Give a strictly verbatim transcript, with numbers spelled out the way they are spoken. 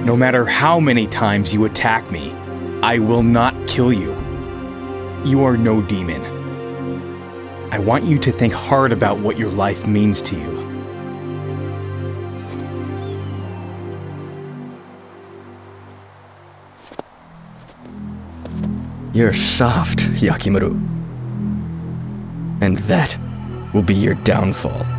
No matter how many times you attack me, I will not kill you. You are no demon. I want you to think hard about what your life means to you. You're soft, Yakimuru. And that will be your downfall.